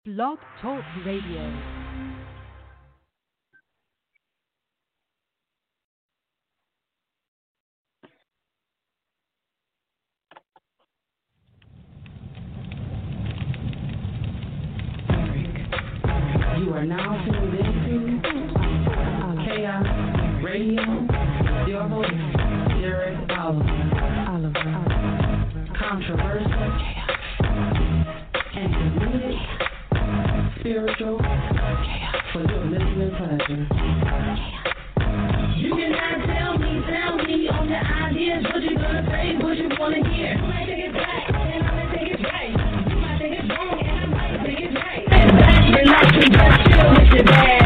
Blog Talk Radio. You are now tuned into Chaos Radio. Your host, Derek Oliver. Controversial, intermittent, spiritual, for your listening pleasure. You cannot tell me on the ideas what you're gonna say, what you wanna hear. You might think it's right, and I might think it's right. You might think it's wrong, and I might think it's right. And you're not too bad, chill with your bag.